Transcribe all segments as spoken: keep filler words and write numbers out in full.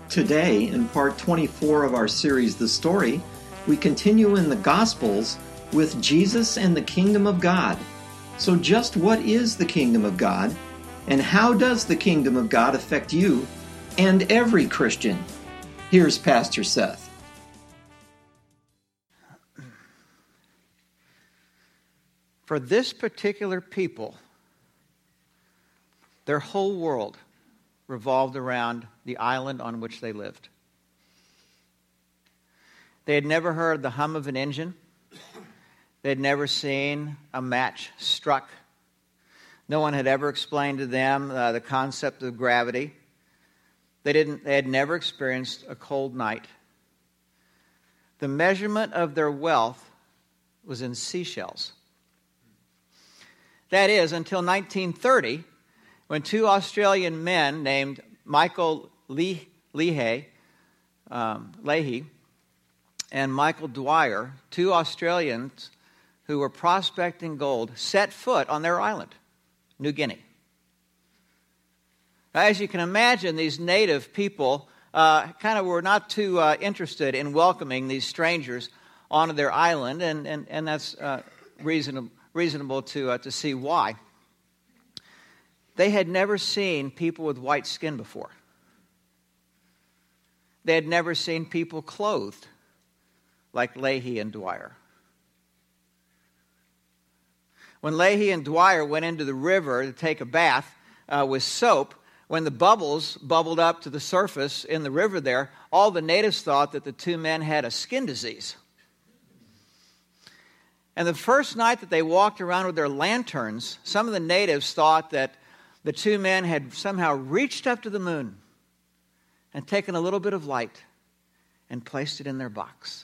Today, in part twenty-four of our series, The Story, we continue in the Gospels with Jesus and the Kingdom of God. So just what is the Kingdom of God, and how does the Kingdom of God affect you and every Christian? Here's Pastor Seth. For this particular people, their whole world revolved around the island on which they lived. They had never heard the hum of an engine. They had never seen a match struck. No one had ever explained to them uh, the concept of gravity. They didn't. They had never experienced a cold night. The measurement of their wealth was in seashells. That is, until nineteen thirty, when two Australian men named Michael Lee, Leahy, um, Leahy and Michael Dwyer, two Australians who were prospecting gold, set foot on their island, New Guinea. Now, as you can imagine, these native people uh, kind of were not too uh, interested in welcoming these strangers onto their island, and, and, and that's uh, reasonable, reasonable to, uh, to see why. They had never seen people with white skin before. They had never seen people clothed like Leahy and Dwyer. When Leahy and Dwyer went into the river to take a bath uh, with soap, when the bubbles bubbled up to the surface in the river there, all the natives thought that the two men had a skin disease. And the first night that they walked around with their lanterns, some of the natives thought that the two men had somehow reached up to the moon and taken a little bit of light and placed it in their box.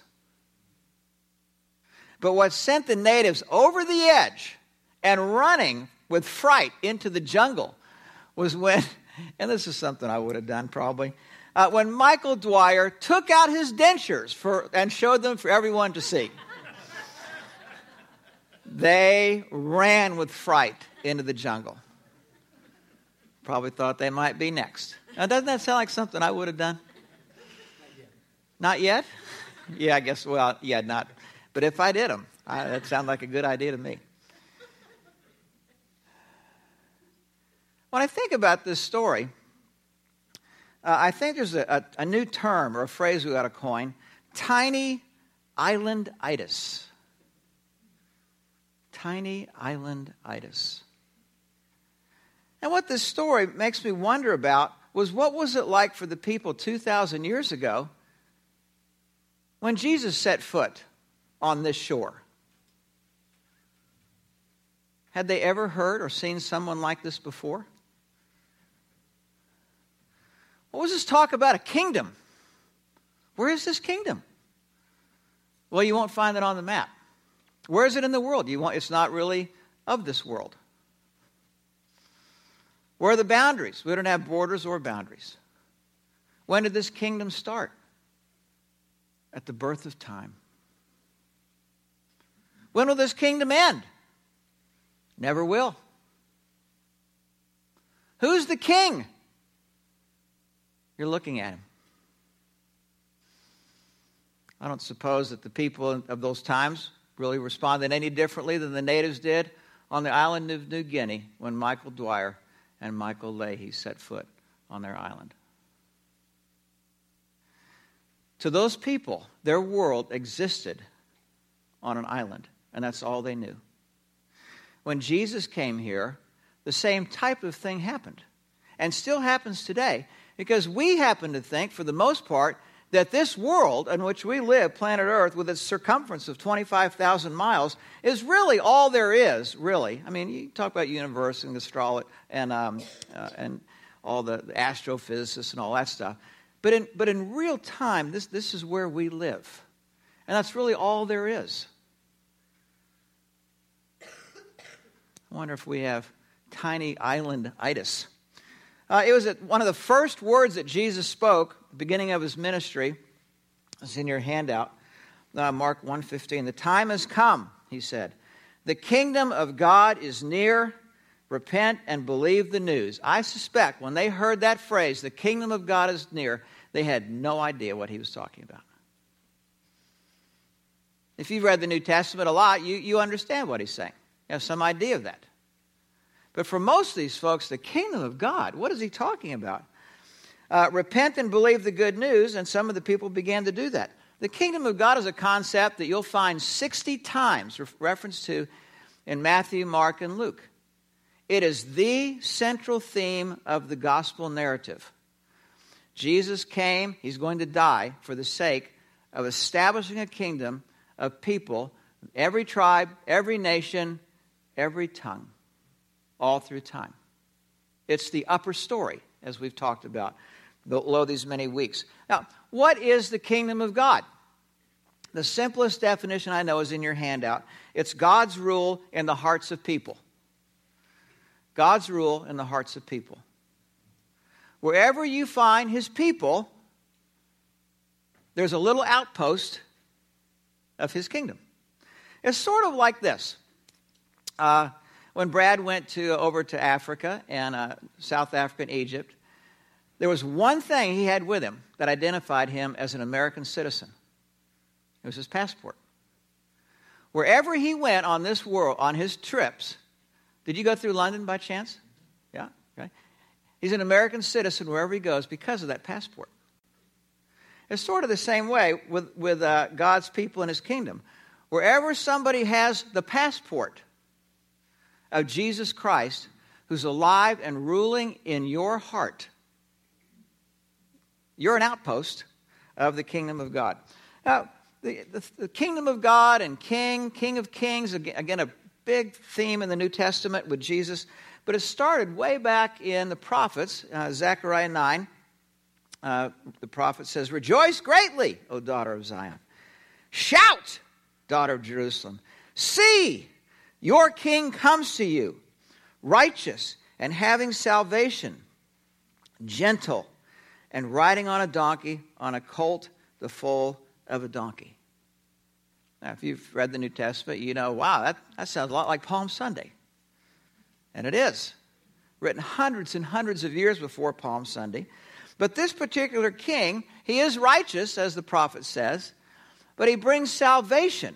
But what sent the natives over the edge and running with fright into the jungle was when, and this is something I would have done probably, uh, when Michael Dwyer took out his dentures for and showed them for everyone to see. They ran with fright into the jungle. Probably thought they might be next. Now, doesn't that sound like something I would have done? Not yet? Yeah, I guess, well, yeah, not. But if I did them, I, that sounded like a good idea to me. When I think about this story, uh, I think there's a, a, a new term or a phrase we ought to coin, tiny island-itis. Tiny island-itis. And what this story makes me wonder about was, what was it like for the people two thousand years ago when Jesus set foot on this shore? Had they ever heard or seen someone like this before? What was this talk about a kingdom? Where is this kingdom? Well, you won't find it on the map. Where is it in the world? You won't, it's not really of this world. Where are the boundaries? We don't have borders or boundaries. When did this kingdom start? At the birth of time. When will this kingdom end? Never will. Who's the king? You're looking at him. I don't suppose that the people of those times really responded any differently than the natives did on the island of New Guinea when Michael Dwyer and Michael Leahy set foot on their island. To those people, their world existed on an island, and that's all they knew. When Jesus came here, the same type of thing happened, and still happens today, because we happen to think, for the most part, that this world in which we live, planet Earth, with its circumference of twenty-five thousand miles, is really all there is, really. I mean, you talk about universe and astrology and um, uh, and all the, the astrophysicists and all that stuff. But in but in real time, this, this is where we live. And that's really all there is. I wonder if we have tiny island-itis. Uh, it was one of the first words that Jesus spoke at the beginning of his ministry. It's in your handout, uh, Mark one fifteen. The time has come, he said. The kingdom of God is near. Repent and believe the news. I suspect when they heard that phrase, the kingdom of God is near, They had no idea what he was talking about. If you've read the New Testament a lot, you, you understand what he's saying. You have some idea of that. But for most of these folks, the kingdom of God, what is he talking about? Uh, repent and believe the good news, and some of the people began to do that. The kingdom of God is a concept that you'll find sixty times re- reference to in Matthew, Mark, and Luke. It is the central theme of the gospel narrative. Jesus came, he's going to die for the sake of establishing a kingdom of people, every tribe, every nation, every tongue, all through time. It's the upper story, as we've talked about below these many weeks. Now, what is the kingdom of God? The simplest definition I know is in your handout. It's God's rule in the hearts of people. God's rule in the hearts of people. Wherever you find his people, there's a little outpost of his kingdom. It's sort of like this. Uh, when Brad went to over to Africa and uh, South Africa and Egypt, there was one thing he had with him that identified him as an American citizen. It was his passport. Wherever he went on this world, on his trips, did you go through London by chance? Yeah, okay. He's an American citizen wherever he goes because of that passport. It's sort of the same way with, with uh, God's people in his kingdom. Wherever somebody has the passport of Jesus Christ, who's alive and ruling in your heart, you're an outpost of the kingdom of God. Now, the, the, the kingdom of God and king, king of kings, again, a big theme in the New Testament with Jesus, but it started way back in the prophets, uh, Zechariah nine. Uh, the prophet says, "Rejoice greatly, O daughter of Zion. Shout, daughter of Jerusalem. See, your king comes to you, righteous and having salvation, gentle and riding on a donkey, on a colt, the foal of a donkey." Now, if you've read the New Testament, you know, wow, that, that sounds a lot like Palm Sunday. And it is. Written hundreds and hundreds of years before Palm Sunday. But this particular king, he is righteous, as the prophet says, but he brings salvation.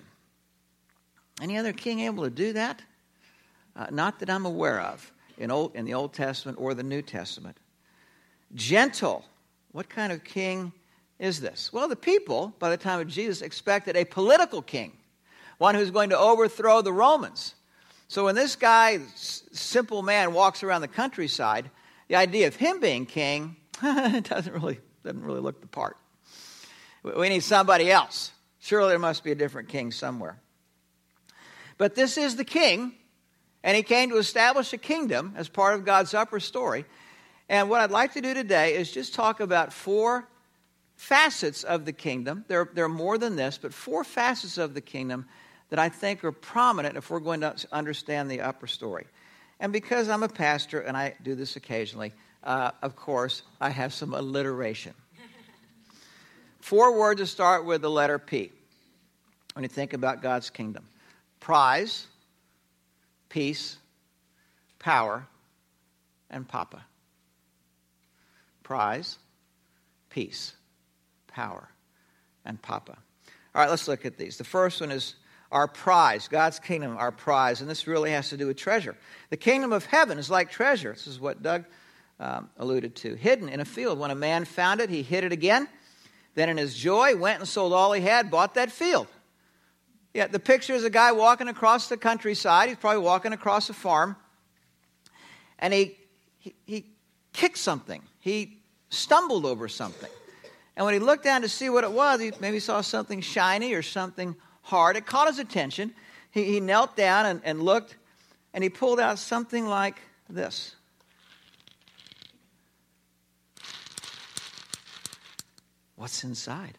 Any other king able to do that? Uh, not that I'm aware of in, old, in the Old Testament or the New Testament. Gentle. What kind of king is this? Well, the people, by the time of Jesus, expected a political king, one who's going to overthrow the Romans. So when this guy, simple man, walks around the countryside, the idea of him being king doesn't really doesn't really look the part. We need somebody else. Surely there must be a different king somewhere. But this is the king, and he came to establish a kingdom as part of God's upper story. And what I'd like to do today is just talk about four facets of the kingdom. There, there are more than this, but four facets of the kingdom that I think are prominent if we're going to understand the upper story. And because I'm a pastor and I do this occasionally, uh, of course, I have some alliteration. Four words to start with the letter P when you think about God's kingdom. Prize, peace, power, and papa. Prize, peace, power, and papa. All right, let's look at these. The first one is our prize, God's kingdom, our prize. And this really has to do with treasure. The kingdom of heaven is like treasure. This is what Doug um, alluded to. Hidden in a field. When a man found it, he hid it again. Then in his joy, went and sold all he had, bought that field. Yeah, the picture is a guy walking across the countryside. He's probably walking across a farm. And he, he, he kicked something. He stumbled over something. And when he looked down to see what it was, he maybe saw something shiny or something hard. It caught his attention. He, he knelt down and, and looked, and he pulled out something like this. What's inside?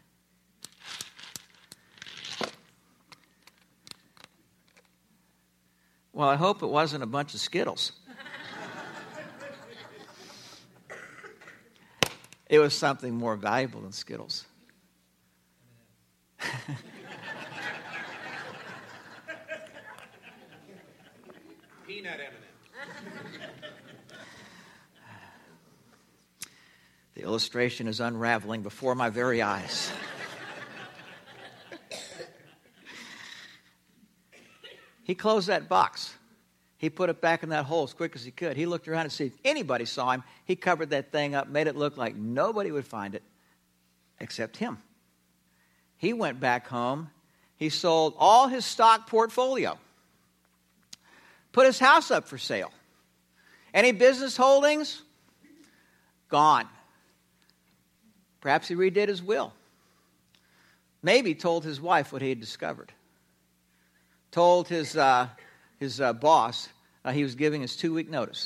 Well, I hope it wasn't a bunch of Skittles. It was something more valuable than Skittles. Peanut M and M's. The illustration is unraveling before my very eyes. He closed that box. He put it back in that hole as quick as he could. He looked around to see if anybody saw him. He covered that thing up, made it look like nobody would find it except him. He went back home. He sold all his stock portfolio. Put his house up for sale. Any business holdings? Gone. Perhaps he redid his will. Maybe told his wife what he had discovered. Told his, uh, his uh, boss uh, he was giving his two-week notice.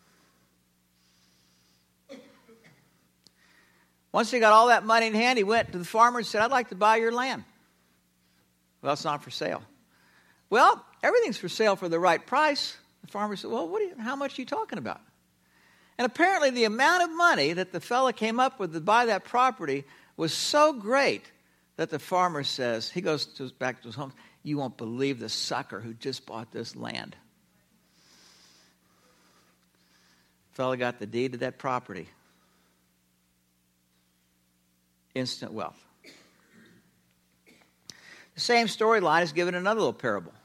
Once he got all that money in hand, he went to the farmer and said, I'd like to buy your land. Well, it's not for sale. Well, everything's for sale for the right price. The farmer said, well, what are you, how much are you talking about? And apparently the amount of money that the fella came up with to buy that property was so great that the farmer says, he goes to his, back to his home, you won't believe the sucker who just bought this land. The fella got the deed to that property. Instant wealth. The same storyline is given in another little parable.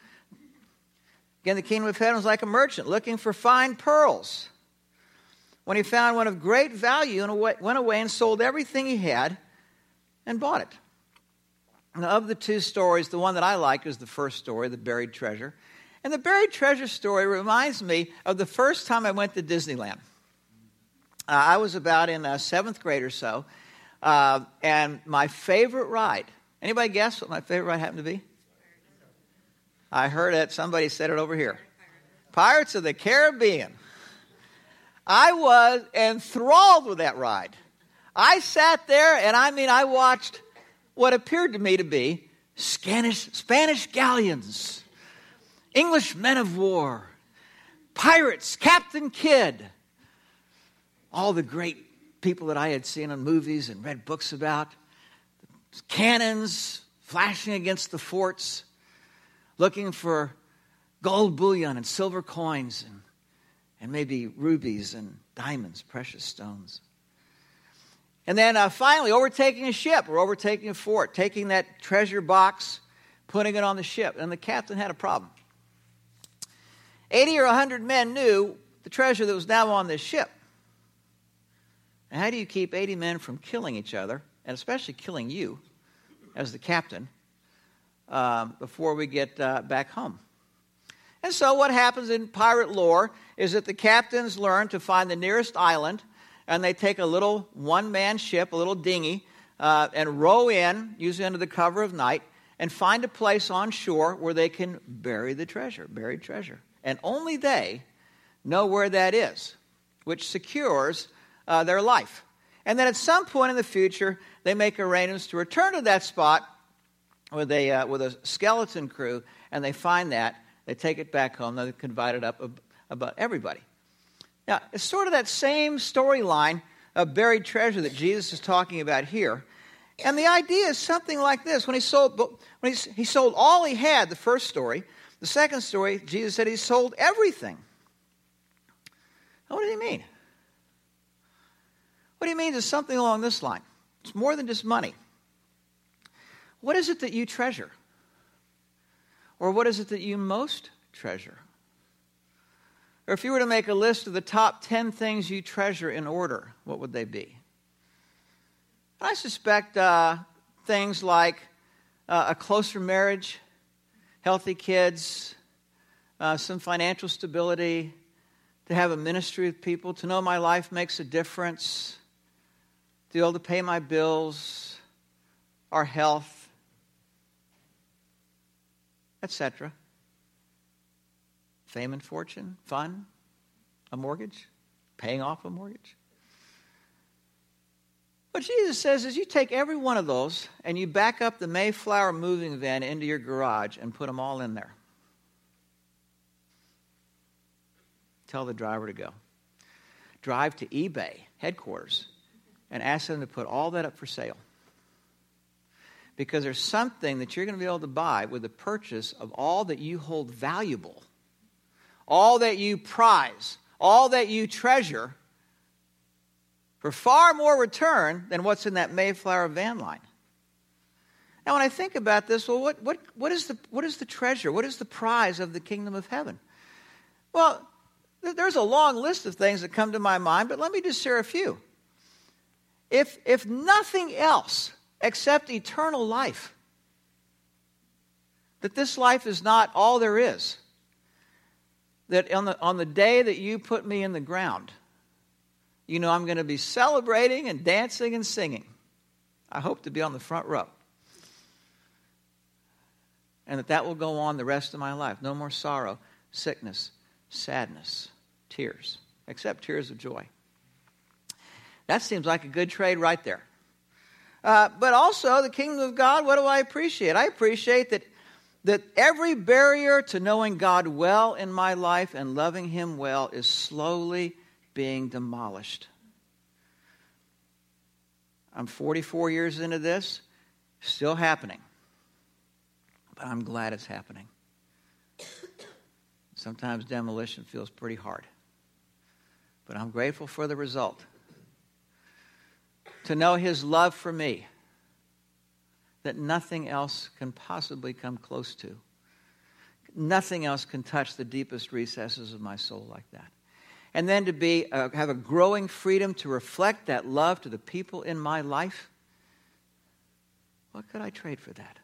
Again, the kingdom of heaven was like a merchant looking for fine pearls. When he found one of great value, and went away and sold everything he had and bought it. Now, of the two stories, the one that I like is the first story, the buried treasure. And the buried treasure story reminds me of the first time I went to Disneyland. Uh, I was about in uh, seventh grade or so, uh, and my favorite ride. Anybody guess what my favorite ride happened to be? I heard it. Somebody said it over here. Pirates of the Caribbean. I was enthralled with that ride. I sat there, and I mean, I watched what appeared to me to be Spanish, Spanish galleons, English men of war, pirates, Captain Kidd, all the great people that I had seen in movies and read books about, cannons flashing against the forts, looking for gold bullion and silver coins and, and maybe rubies and diamonds, precious stones. And then uh, finally, overtaking a ship or overtaking a fort, taking that treasure box, putting it on the ship. And the captain had a problem. eighty or one hundred men knew the treasure that was now on this ship. And how do you keep eighty men from killing each other, and especially killing you as the captain, um, before we get uh, back home? And so what happens in pirate lore is that the captains learn to find the nearest island, and they take a little one-man ship, a little dinghy, uh, and row in, usually under the cover of night, and find a place on shore where they can bury the treasure, buried treasure. And only they know where that is, which secures uh, their life. And then at some point in the future, they make arrangements to return to that spot with a, uh, with a skeleton crew, and they find that. They take it back home. They can divide it up ab- about everybody. Now, it's sort of that same storyline of buried treasure that Jesus is talking about here. And the idea is something like this. When he sold, when he, he sold all he had, the first story. The second story, Jesus said he sold everything. Now, what does he mean? What he means is something along this line. It's more than just money. What is it that you treasure? Or what is it that you most treasure? Or if you were to make a list of the top ten things you treasure in order, what would they be? I suspect uh, things like uh, a closer marriage, healthy kids, uh, some financial stability, to have a ministry with people, to know my life makes a difference, to be able to pay my bills, our health, et cetera. Fame and fortune, fun, a mortgage, paying off a mortgage. What Jesus says is you take every one of those and you back up the Mayflower moving van into your garage and put them all in there. Tell the driver to go. Drive to eBay headquarters and ask them to put all that up for sale. Because there's something that you're going to be able to buy with the purchase of all that you hold valuable, all that you prize, all that you treasure, for far more return than what's in that Mayflower van line. Now, when I think about this, well, what, what, what, is the, what is the treasure? What is the prize of the kingdom of heaven? Well, there's a long list of things that come to my mind, but let me just share a few. If, if nothing else except eternal life, that this life is not all there is, that on the, on the day that you put me in the ground, you know I'm going to be celebrating and dancing and singing. I hope to be on the front row. And that that will go on the rest of my life. No more sorrow, sickness, sadness, tears, except tears of joy. That seems like a good trade right there. Uh, but also, the kingdom of God, what do I appreciate? I appreciate that, that every barrier to knowing God well in my life and loving Him well is slowly being demolished. I'm forty-four years into this, still happening. But I'm glad it's happening. Sometimes demolition feels pretty hard. But I'm grateful for the result. To know His love for me that nothing else can possibly come close to. Nothing else can touch the deepest recesses of my soul like that. And then to be uh, have a growing freedom to reflect that love to the people in my life. What could I trade for that?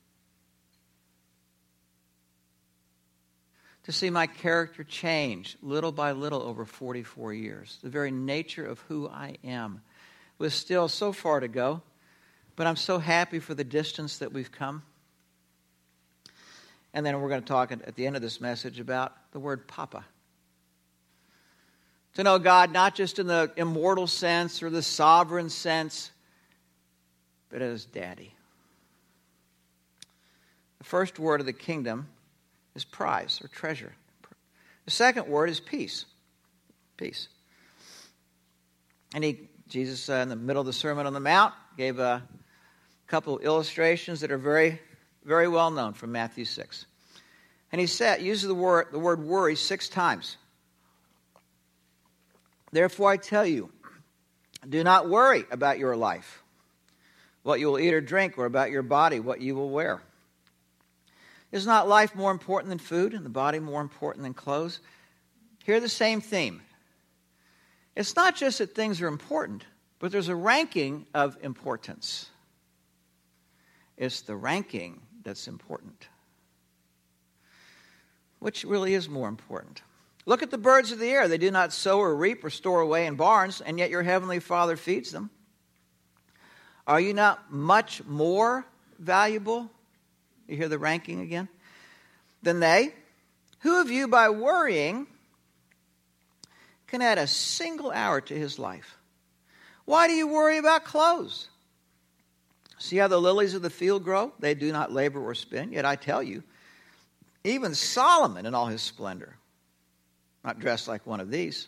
To see my character change little by little over forty-four years. The very nature of who I am. With still so far to go, but I'm so happy for the distance that we've come. And then we're going to talk at the end of this message about the word Papa. To know God not just in the immortal sense or the sovereign sense, but as Daddy. The first word of the kingdom is prize or treasure. The second word is peace. Peace. And he, Jesus, uh, in the middle of the Sermon on the Mount, gave a couple of illustrations that are very, very well known from Matthew six. And he said, uses the word, the word worry six times. Therefore I tell you, do not worry about your life, what you will eat or drink, or about your body, what you will wear. Is not life more important than food, and the body more important than clothes? Hear the same theme. It's not just that things are important, but there's a ranking of importance. It's the ranking that's important. Which really is more important? Look at the birds of the air. They do not sow or reap or store away in barns, and yet your heavenly Father feeds them. Are you not much more valuable? You hear the ranking again? Than they? Who of you by worrying can add a single hour to his life? Why do you worry about clothes? See how the lilies of the field grow? They do not labor or spin. Yet I tell you, even Solomon in all his splendor, not dressed like one of these.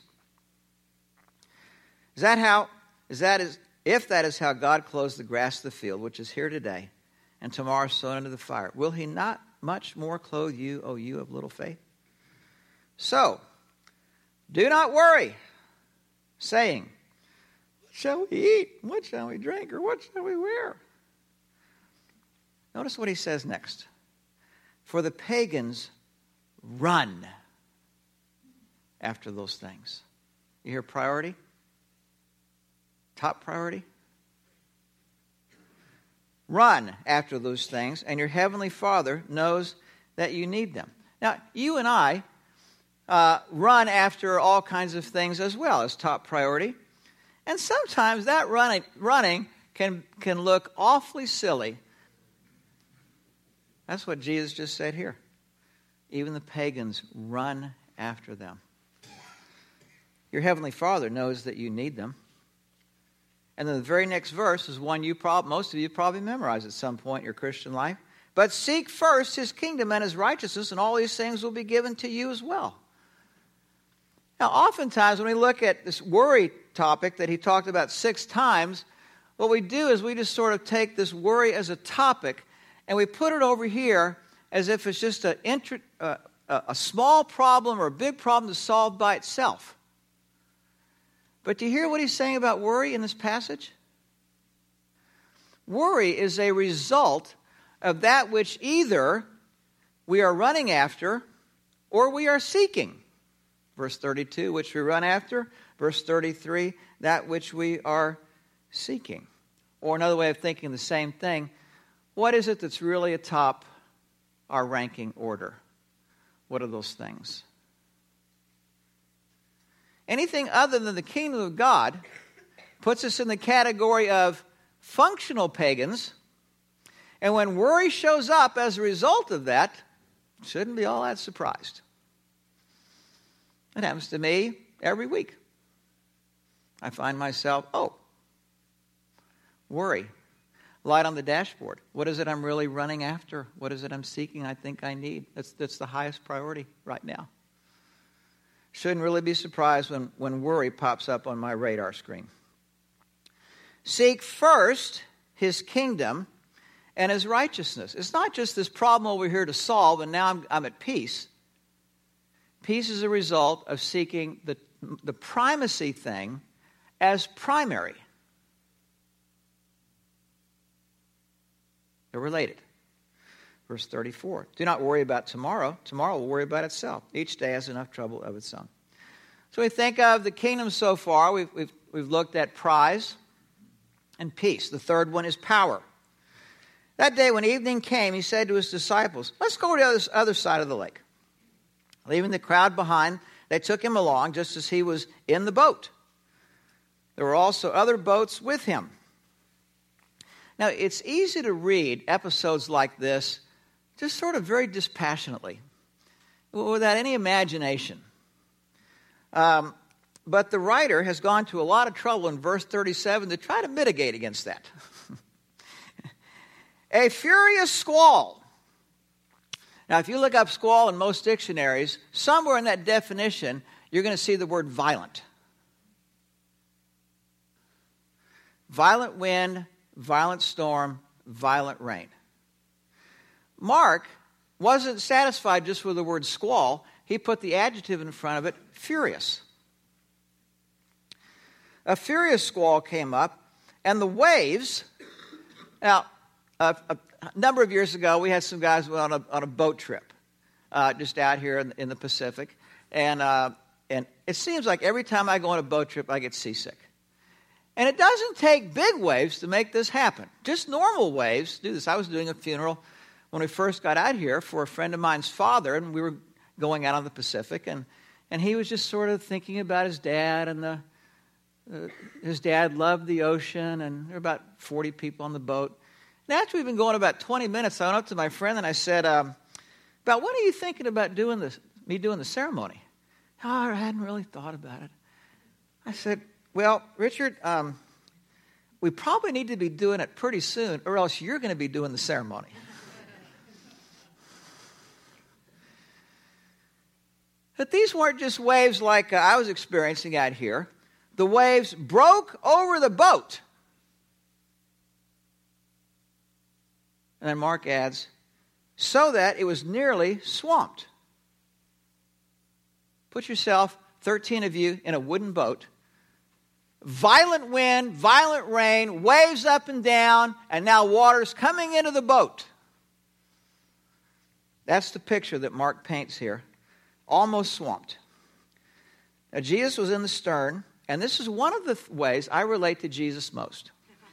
Is that how, is that is, if that is how God clothes the grass of the field, which is here today, and tomorrow sown into the fire, will He not much more clothe you, O you of little faith? So, do not worry, saying, what shall we eat? What shall we drink? Or what shall we wear? Notice what he says next. For the pagans run after those things. You hear priority? Top priority? Run after those things, and your heavenly Father knows that you need them. Now, you and I uh, run after all kinds of things as well as top priority. And sometimes that running, running can, can look awfully silly. That's what Jesus just said here. Even the pagans run after them. Your heavenly Father knows that you need them. And then the very next verse is one you probably, most of you probably memorized at some point in your Christian life. But seek first His kingdom and His righteousness, and all these things will be given to you as well. Now, oftentimes when we look at this worry topic that he talked about six times, what we do is we just sort of take this worry as a topic and we put it over here as if it's just a, uh, a small problem or a big problem to solve by itself. But do you hear what he's saying about worry in this passage? Worry is a result of that which either we are running after or we are seeking. Verse thirty-two, which we run after. Verse thirty-three, that which we are seeking. Or another way of thinking the same thing, what is it that's really atop our ranking order? What are those things? Anything other than the kingdom of God puts us in the category of functional pagans. And when worry shows up as a result of that, shouldn't be all that surprised. It happens to me every week. I find myself, oh, worry. Light on the dashboard. What is it I'm really running after? What is it I'm seeking I think I need? That's, that's the highest priority right now. Shouldn't really be surprised when, when worry pops up on my radar screen. Seek first his kingdom and his righteousness. It's not just this problem over here to solve and now I'm, I'm at peace. Peace is a result of seeking the, the primacy thing as primary. They're related. Verse thirty-four. Do not worry about tomorrow. Tomorrow will worry about itself. Each day has enough trouble of its own. So we think of the kingdom so far. We've, we've, we've looked at prize and peace. The third one is power. That day when evening came, he said to his disciples, let's go to the other, other side of the lake. Leaving the crowd behind, they took him along just as he was in the boat. There were also other boats with him. Now, it's easy to read episodes like this just sort of very dispassionately, without any imagination. Um, but the writer has gone to a lot of trouble in verse thirty-seven to try to mitigate against that. A furious squall. Now, if you look up squall in most dictionaries, somewhere in that definition, you're going to see the word violent. Violent wind, violent storm, violent rain. Mark wasn't satisfied just with the word squall. He put the adjective in front of it, furious. A furious squall came up, and the waves... Now, a, a number of years ago, we had some guys on a, on a boat trip, uh, just out here in, in the Pacific. And, uh, and it seems like every time I go on a boat trip, I get seasick. And it doesn't take big waves to make this happen. Just normal waves do this. I was doing a funeral when we first got out here for a friend of mine's father, and we were going out on the Pacific, and, and he was just sort of thinking about his dad, and the uh, his dad loved the ocean, and there were about forty people on the boat. And after we'd been going about twenty minutes, I went up to my friend and I said, um, about when are you thinking about doing this, me doing the ceremony? Oh, I hadn't really thought about it. I said, well, Richard, um, we probably need to be doing it pretty soon, or else you're going to be doing the ceremony. But these weren't just waves like uh, I was experiencing out here. The waves broke over the boat. And then Mark adds, so that it was nearly swamped. Put yourself, thirteen of you, in a wooden boat. Violent wind, violent rain, waves up and down, and now water's coming into the boat. That's the picture that Mark paints here. Almost swamped. Now, Jesus was in the stern, and this is one of the th- ways I relate to Jesus most.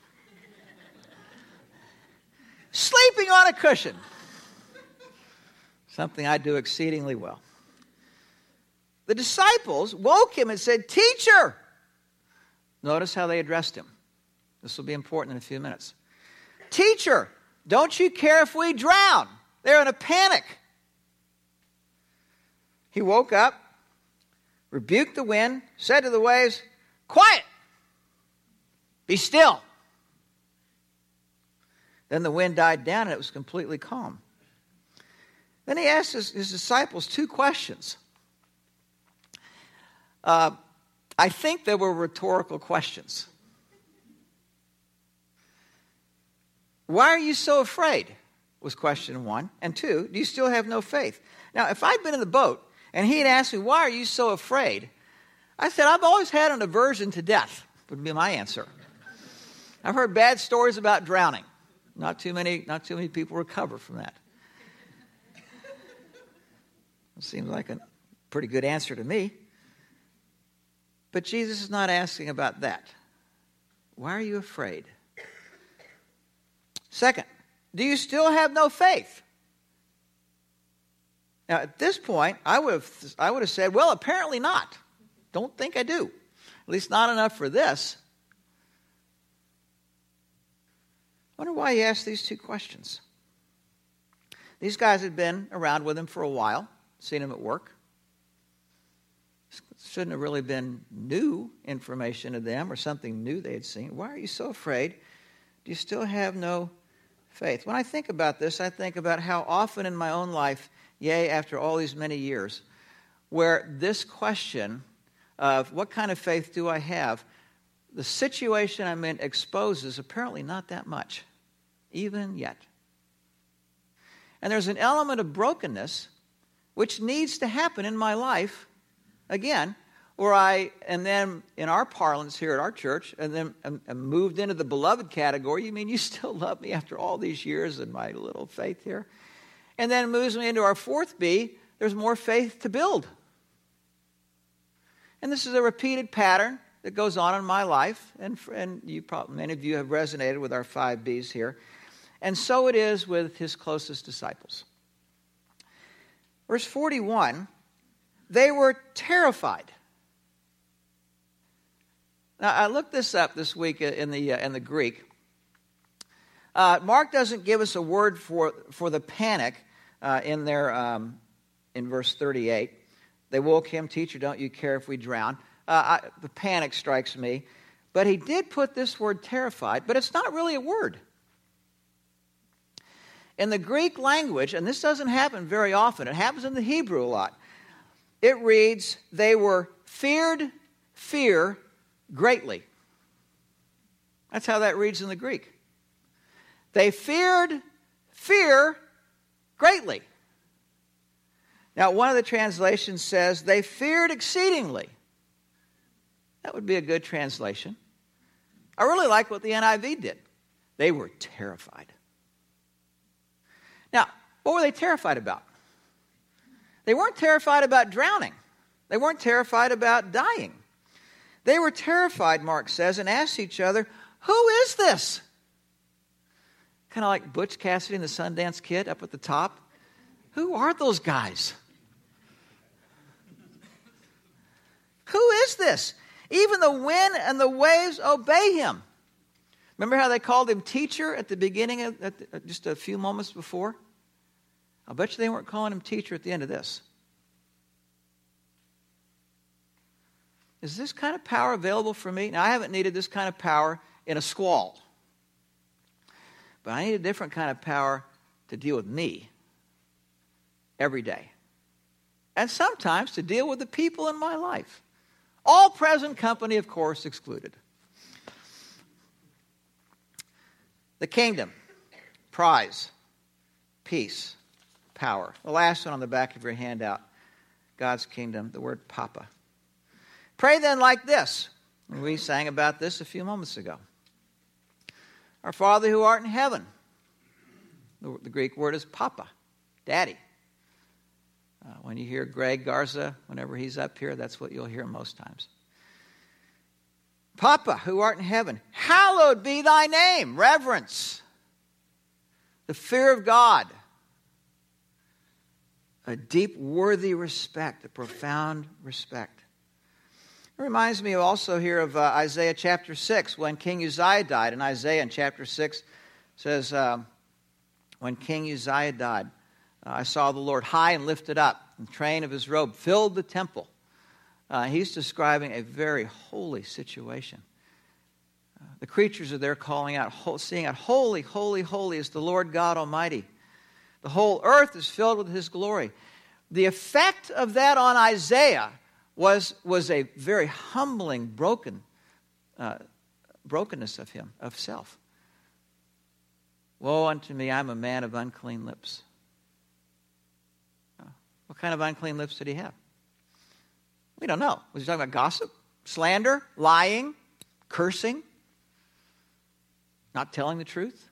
Sleeping on a cushion. Something I do exceedingly well. The disciples woke him and said, Teacher! Notice how they addressed him. This will be important in a few minutes. Teacher, don't you care if we drown? They're in a panic. He woke up, rebuked the wind, said to the waves, Quiet! Be still! Then the wind died down and it was completely calm. Then he asked his, his disciples two questions. Uh, I think they were rhetorical questions. Why are you so afraid? Was question one. And two, do you still have no faith? Now, if I'd been in the boat and he had asked me, why are you so afraid? I said, I've always had an aversion to death, would be my answer. I've heard bad stories about drowning. Not too many, not too many people recover from that. It seems like a pretty good answer to me. But Jesus is not asking about that. Why are you afraid? Second, do you still have no faith? Now, at this point, I would have, I would have said, well, apparently not. Don't think I do. At least not enough for this. I wonder why he asked these two questions. These guys had been around with him for a while, seen him at work. Shouldn't have really been new information to them or something new they had seen. Why are you so afraid? Do you still have no faith? When I think about this, I think about how often in my own life, yea, after all these many years, where this question of what kind of faith do I have, the situation I'm in exposes apparently not that much, even yet. And there's an element of brokenness which needs to happen in my life, again, where I, and then in our parlance here at our church, and then I'm, I'm moved into the beloved category. You mean you still love me after all these years and my little faith here? And then it moves me into our fourth B, there's more faith to build. And this is a repeated pattern that goes on in my life, and, and you probably, many of you have resonated with our five B's here. And so it is with his closest disciples. Verse forty-one, they were terrified. Now, I looked this up this week in the, uh, in the Greek. Uh, Mark doesn't give us a word for, for the panic uh, in there um, in verse thirty-eight. They woke him, teacher, don't you care if we drown? Uh, I, the panic strikes me. But he did put this word terrified, but it's not really a word. In the Greek language, and this doesn't happen very often, it happens in the Hebrew a lot. It reads, they were feared, fear greatly. That's how that reads in the Greek. They feared, fear greatly. Now, one of the translations says, they feared exceedingly. That would be a good translation. I really like what the N I V did. They were terrified. Now, what were they terrified about? They weren't terrified about drowning. They weren't terrified about dying. They were terrified, Mark says, and asked each other, who is this? Kind of like Butch Cassidy and the Sundance Kid up at the top. Who are those guys? Who is this? Even the wind and the waves obey him. Remember how they called him teacher at the beginning, of, at the, just a few moments before? I'll bet you they weren't calling him teacher at the end of this. Is this kind of power available for me? Now, I haven't needed this kind of power in a squall. But I need a different kind of power to deal with me every day. And sometimes to deal with the people in my life. All present company, of course, excluded. The kingdom, prize, peace, power. The last one on the back of your handout, God's kingdom, the word Papa. Pray then like this. We sang about this a few moments ago. Our Father who art in heaven. The, the Greek word is Papa, Daddy. Uh, when you hear Greg Garza, whenever he's up here, that's what you'll hear most times. Papa, who art in heaven, hallowed be thy name. Reverence. The fear of God. A deep, worthy respect, a profound respect. It reminds me also here of uh, Isaiah chapter six, when King Uzziah died. And Isaiah in chapter six says, um, when King Uzziah died, Uh, I saw the Lord high and lifted up, and the train of his robe filled the temple. Uh, he's describing a very holy situation. Uh, the creatures are there calling out, singing out, holy, holy, holy is the Lord God Almighty. The whole earth is filled with his glory. The effect of that on Isaiah was, was a very humbling, broken, uh, brokenness of him, of self. Woe unto me, I'm a man of unclean lips. What kind of unclean lips did he have? We don't know. Was he talking about gossip, slander, lying, cursing, not telling the truth?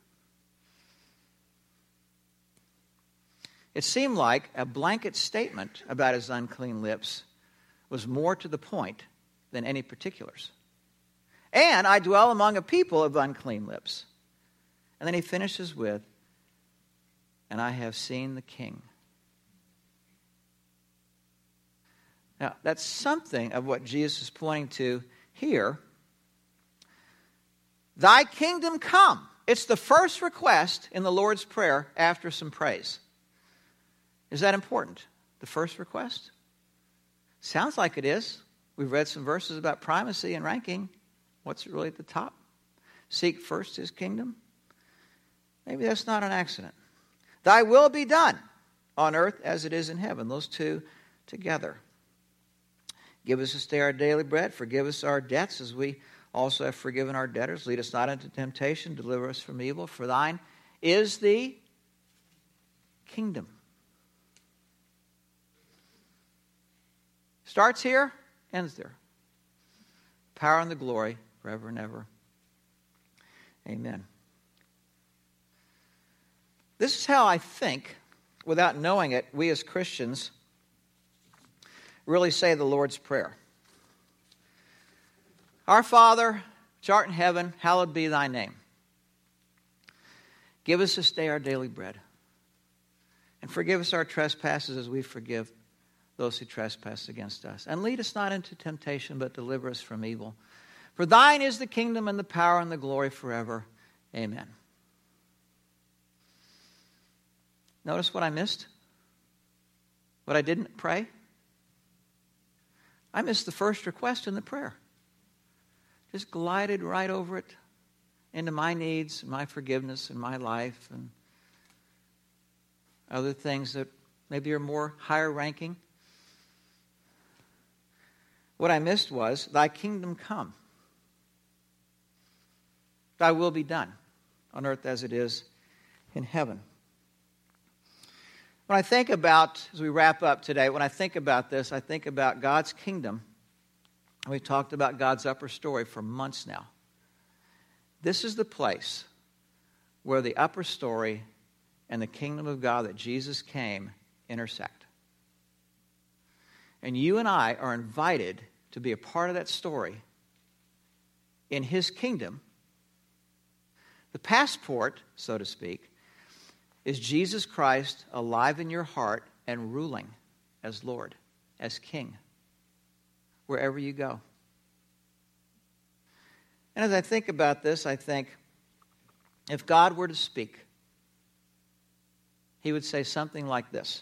It seemed like a blanket statement about his unclean lips was more to the point than any particulars. And I dwell among a people of unclean lips. And then he finishes with, and I have seen the King. Now, that's something of what Jesus is pointing to here. Thy kingdom come. It's the first request in the Lord's Prayer after some praise. Is that important? The first request? Sounds like it is. We've read some verses about primacy and ranking. What's really at the top? Seek first his kingdom. Maybe that's not an accident. Thy will be done on earth as it is in heaven. Those two together. Give us this day our daily bread. Forgive us our debts as we also have forgiven our debtors. Lead us not into temptation. Deliver us from evil. For thine is the kingdom. Starts here, ends there. Power and the glory forever and ever. Amen. This is how I think, without knowing it, we as Christians really say the Lord's Prayer. Our Father, which art in heaven, hallowed be thy name. Give us this day our daily bread. And forgive us our trespasses as we forgive those who trespass against us. And lead us not into temptation, but deliver us from evil. For thine is the kingdom and the power and the glory forever. Amen. Notice what I missed? What I didn't pray? I missed the first request in the prayer. Just glided right over it into my needs, and my forgiveness, and my life, and other things that maybe are more higher ranking. What I missed was, thy kingdom come. Thy will be done on earth as it is in heaven. When I think about, as we wrap up today, when I think about this, I think about God's kingdom. We've talked about God's upper story for months now. This is the place where the upper story and the kingdom of God that Jesus came intersect. And you and I are invited to be a part of that story in his kingdom. The passport, so to speak, is Jesus Christ alive in your heart and ruling as Lord, as King, wherever you go. And as I think about this, I think if God were to speak, he would say something like this.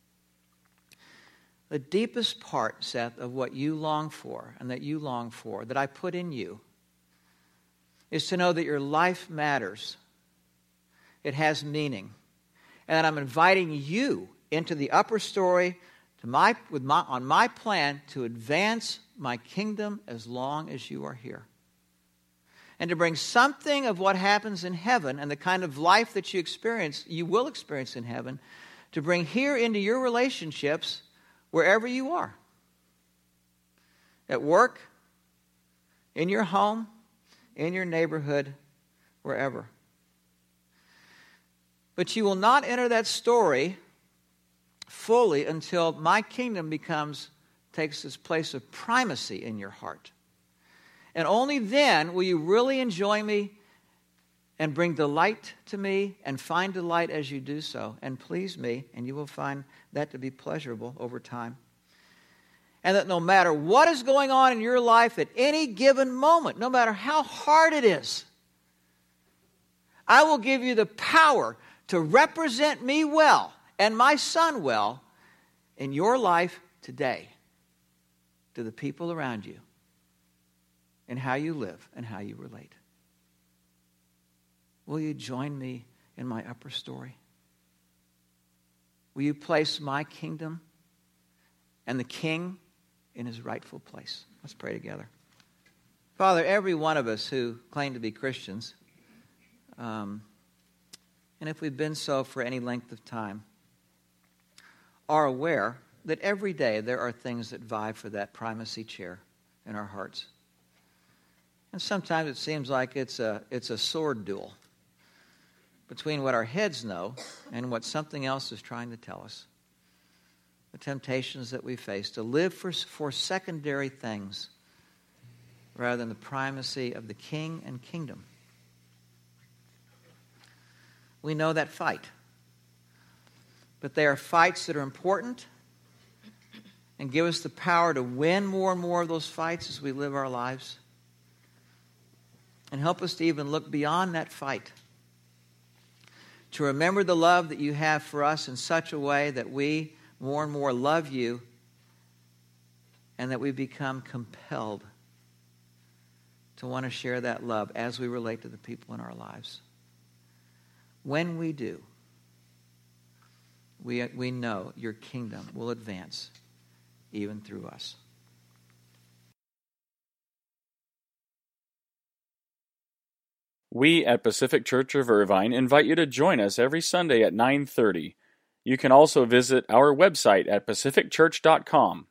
The deepest part, Seth, of what you long for and that you long for, that I put in you, is to know that your life matters. It has meaning. And that I'm inviting you into the upper story to my, with my, on my plan to advance my kingdom as long as you are here. And to bring something of what happens in heaven and the kind of life that you experience, you will experience in heaven, to bring here into your relationships wherever you are. At work, in your home, in your neighborhood, wherever. But you will not enter that story fully until my kingdom becomes, takes its place of primacy in your heart. And only then will you really enjoy me and bring delight to me and find delight as you do so and please me, and you will find that to be pleasurable over time. And that no matter what is going on in your life at any given moment, no matter how hard it is, I will give you the power to represent me well and my son well in your life today to the people around you and how you live and how you relate. Will you join me in my upper story? Will you place my kingdom and the king in his rightful place? Let's pray together. Father, every one of us who claim to be Christians, um, and if we've been so for any length of time, are aware that every day there are things that vie for that primacy chair in our hearts. And sometimes it seems like it's a, it's a sword duel between what our heads know and what something else is trying to tell us. The temptations that we face to live for, for secondary things rather than the primacy of the king and kingdom. We know that fight. But they are fights that are important and give us the power to win more and more of those fights as we live our lives. And help us to even look beyond that fight. To remember the love that you have for us in such a way that we more and more love you and that we become compelled to want to share that love as we relate to the people in our lives. When we do, we, we know your kingdom will advance even through us. We at Pacific Church of Irvine invite you to join us every Sunday at nine thirty. You can also visit our website at pacific church dot com.